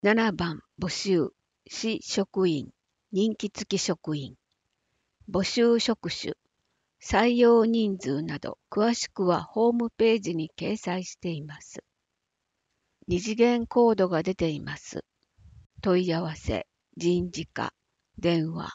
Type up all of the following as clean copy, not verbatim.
7番募集、市職員、任期付き職員。募集職種、採用人数など詳しくはホームページに掲載しています。二次元コードが出ています。問い合わせ、人事課、電話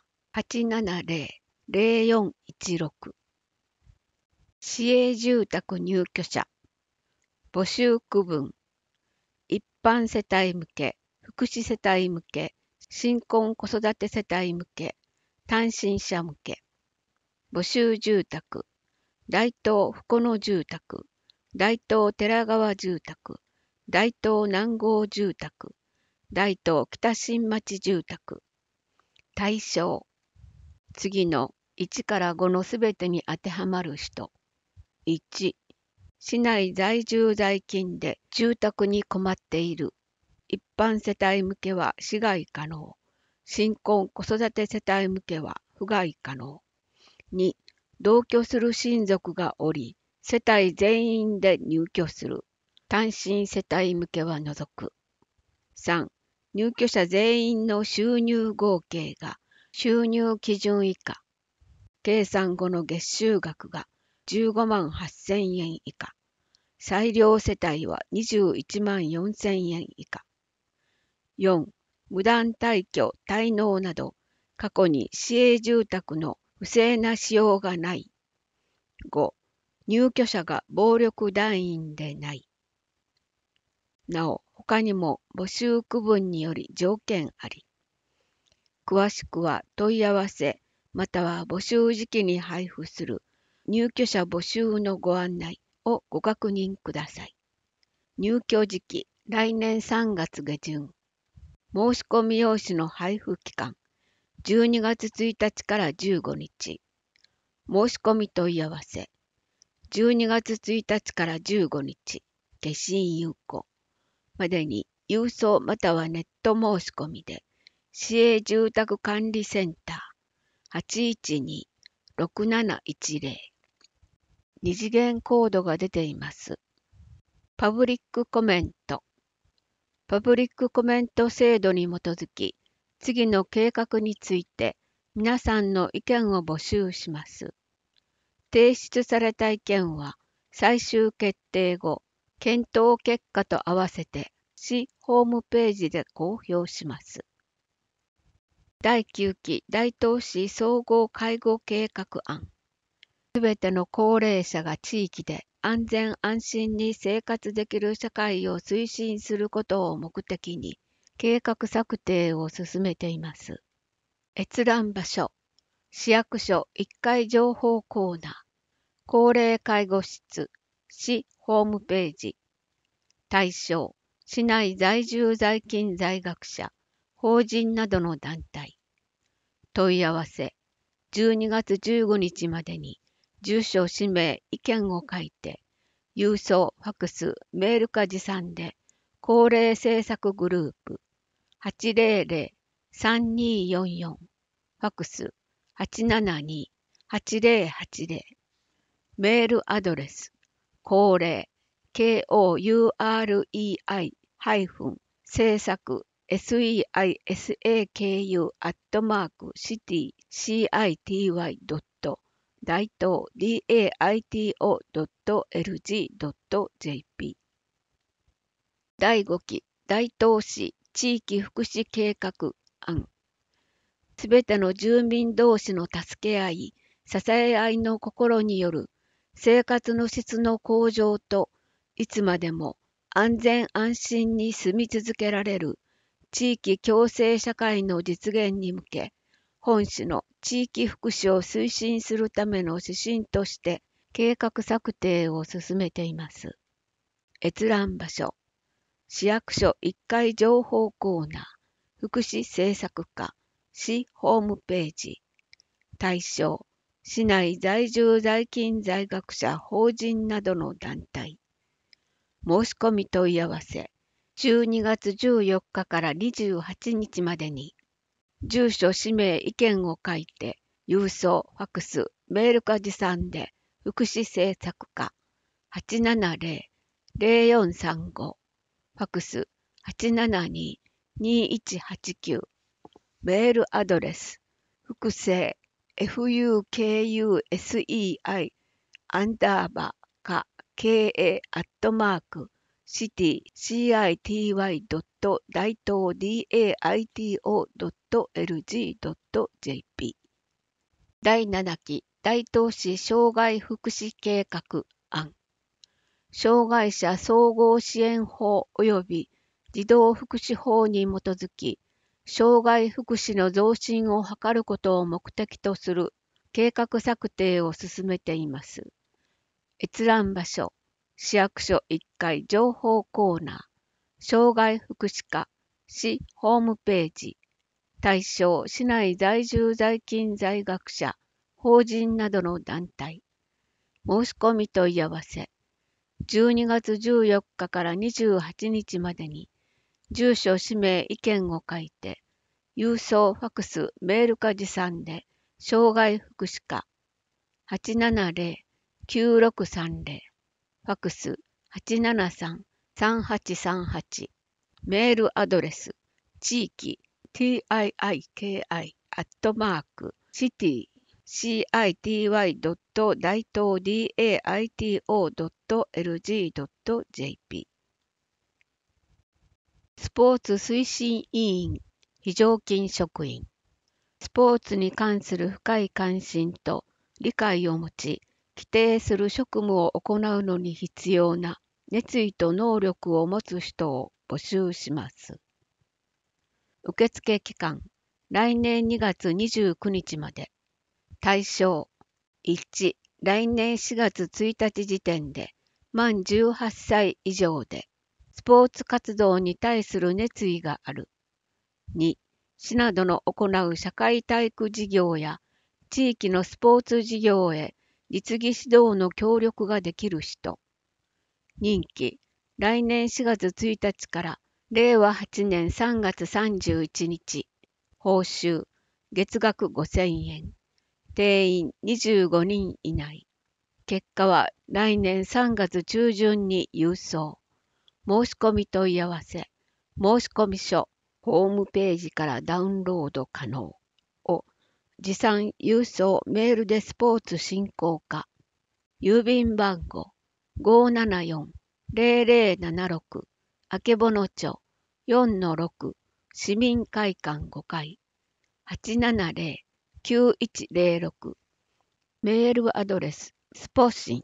870-0416。市営住宅入居者、募集区分、一般世帯向け、福祉世帯向け、新婚子育て世帯向け、単身者向け。募集住宅、大東福野住宅、大東寺川住宅、大東南郷住宅、大東北新町住宅。対象、次の1から5のすべてに当てはまる人。1、市内在住在勤で住宅に困っている。一般世帯向けは市外可能。新婚子育て世帯向けは府外可能。2、同居する親族がおり、世帯全員で入居する。単身世帯向けは除く。3、入居者全員の収入合計が収入基準以下。計算後の月収額が15万8000円以下。裁量世帯は21万4000円以下。4、無断退去、滞納など、過去に市営住宅の不正な使用がない。5、入居者が暴力団員でない。なお、他にも募集区分により条件あり。詳しくは問い合わせ、または募集時期に配布する入居者募集のご案内をご確認ください。入居時期、来年3月下旬。申し込み用紙の配布期間、12月1日から15日。申し込み問い合わせ、12月1日から15日。消印有効。までに郵送またはネット申し込みで、市営住宅管理センター 812-6710。二次元コードが出ています。パブリックコメント。パブリックコメント制度に基づき、次の計画について皆さんの意見を募集します。提出された意見は最終決定後、検討結果と合わせて市ホームページで公表します。第9期大東市総合介護計画案。すべての高齢者が地域で安全安心に生活できる社会を推進することを目的に計画策定を進めています。閲覧場所、市役所1階情報コーナー、高齢介護室、市ホームページ。対象、市内在住在勤在学者、法人などの団体。問い合わせ、12月15日までに住所、氏名、意見を書いて、郵送、ファクス、メールか持参で、高齢政策グループ 800-3244、ファクス 872-8080、メールアドレス、高齢、kourei-政策、seisaku@city.daito daito.lg.jp。 第5期大東市地域福祉計画案。すべての住民同士の助け合い、支え合いの心による生活の質の向上と、いつまでも安全安心に住み続けられる地域共生社会の実現に向け、本市の地域福祉を推進するための指針として計画策定を進めています。閲覧場所、市役所1階情報コーナー、福祉政策課、市ホームページ。対象、市内在住在勤在学者、法人などの団体。申し込み問い合わせ、12月14日から28日までに、住所、氏名、意見を書いて、郵送、ファクス、メールか持参で、福祉政策課 870-0435、ファクス 2189メールアドレス複製 fukusei アンダーバーか ka アットマーク city.city 大東 daito.lg.jp 第7期大東市障害福祉計画案障害者総合支援法及び児童福祉法に基づき障害福祉の増進を図ることを目的とする計画策定を進めています。閲覧場所、市役所1階情報コーナー、障害福祉課、市ホームページ、対象、市内在住在勤在学者、法人などの団体、申し込み問い合わせ、12月14日から28日までに、住所、氏名、意見を書いて、郵送、ファクス、メールか持参で、障害福祉課 870-9630、ファクス 873-3838、メールアドレス、地域、city.city.daito.lg.jp スポーツ推進委員、非常勤職員。スポーツに関する深い関心と理解を持ち、規定する職務を行うのに必要な熱意と能力を持つ人を募集します。受付期間、来年2月29日まで。対象、1、来年4月1日時点で満18歳以上で、スポーツ活動に対する熱意がある。2、市などの行う社会体育事業や地域のスポーツ事業へ実技指導の協力ができる人。任期、来年4月1日から令和8年3月31日。報酬、月額5000円。定員25人以内。結果は来年3月中旬に郵送。申し込み問い合わせ。申込書、ホームページからダウンロード可能。を持参郵送メールでスポーツ振興課。郵便番号 574-0076 あけぼの町 4-6 市民会館5階 870-9106 メールアドレススポシン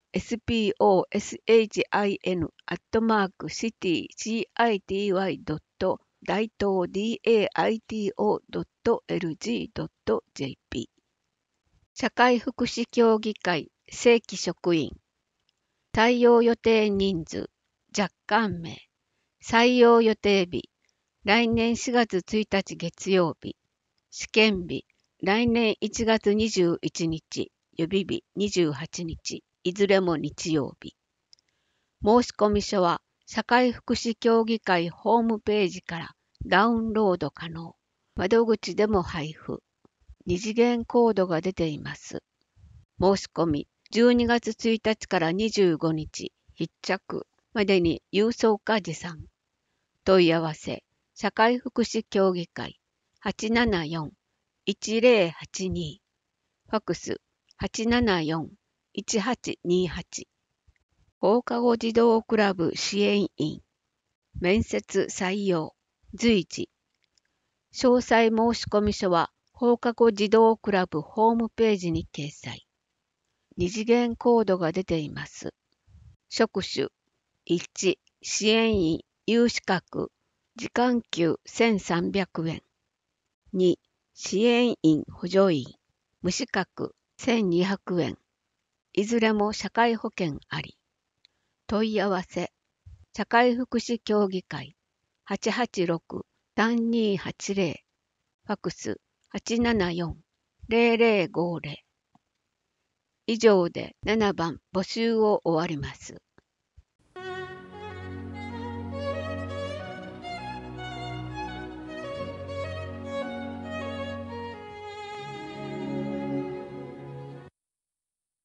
sposhin.city.daito.lg.jp 社会福祉協議会正規職員採用予定人数若干名採用予定日来年4月1日月曜日試験日来年1月21日予備日28日いずれも日曜日。申込書は社会福祉協議会ホームページからダウンロード可能。窓口でも配布。二次元コードが出ています。申し込み12月1日から25日必着までに郵送か持参。問い合わせ社会福祉協議会 874-1082 ファクス 874-1828 放課後児童クラブ支援員面接採用随時詳細申込書は放課後児童クラブホームページに掲載。二次元コードが出ています。職種1、支援員有資格時間給1300円。2、支援員補助員無資格1200円。いずれも社会保険あり。問い合わせ社会福祉協議会 886-3280 ファクス 874-0050 以上で7番募集を終わります。